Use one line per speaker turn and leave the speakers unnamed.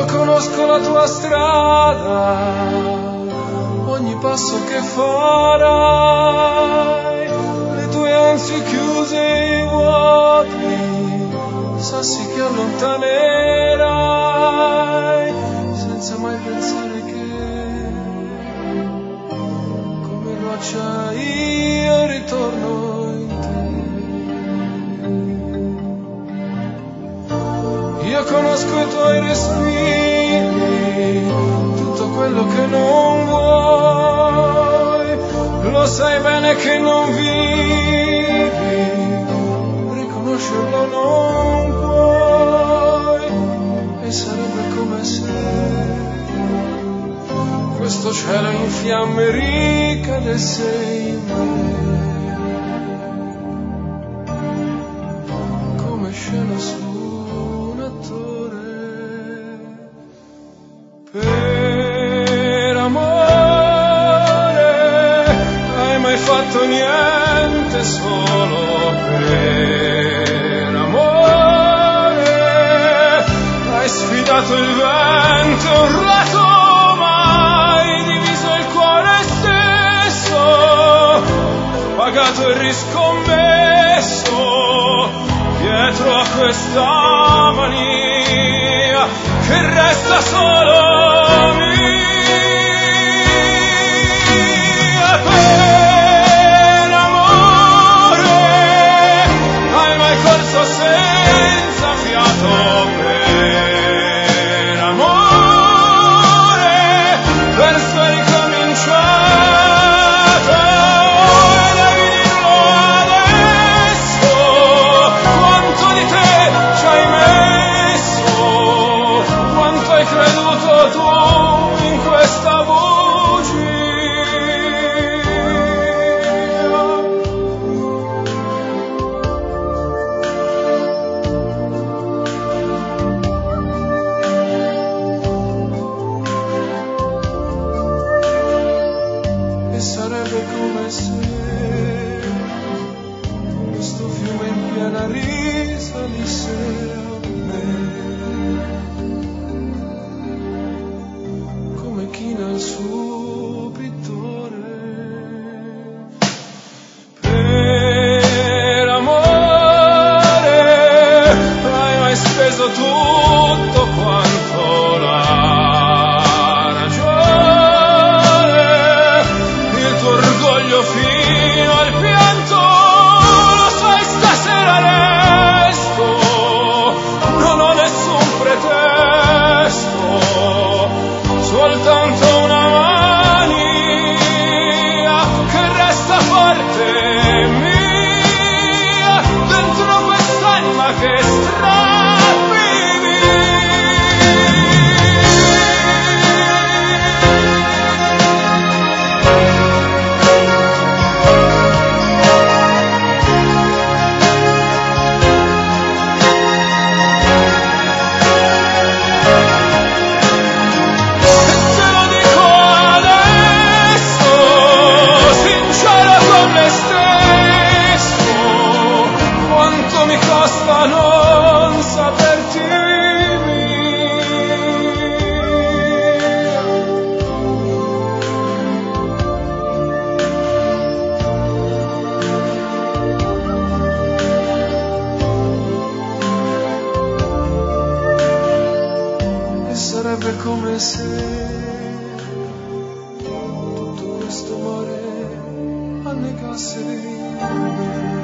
conosco la tua strada, ogni passo che farai, le tue ansie chiuse e vuoti, sassi che allontanerai, senza mai pensare che come roccia io ritorno in te. Io conosco i tuoi respiri, tutto quello che non vuoi, lo sai bene che non vivi, riconoscerlo non puoi, e sarebbe come se questo cielo in fiamme ricadesse in me, come scena su un attore. Per amore hai mai fatto niente solo per amore? Hai sfidato il vento, urlato, mai diviso il cuore stesso, pagato e riscommesso dietro a questa mania che resta solo mia. Per amore hai mai corso senza fiato? Per amore verso ricominciato, e devi dirlo adesso, quanto di te ci hai messo, quanto hai creduto tu in questa bugia. E sarebbe come se questo fiume in piena risalisse a me, come china il suo pittore. Per amore hai mai speso tutto quanto la ragione, il tuo orgoglio fino al pianto, lo sai stasera resto, non ho nessun pretesto, soltanto una mania che resta forte mia, dentro quest'anima che stravivi. E te lo dico adesso, sincero con me stesso, quanto mi costa non saperti mia. E sarebbe come se tutto questo amore annegasse in me.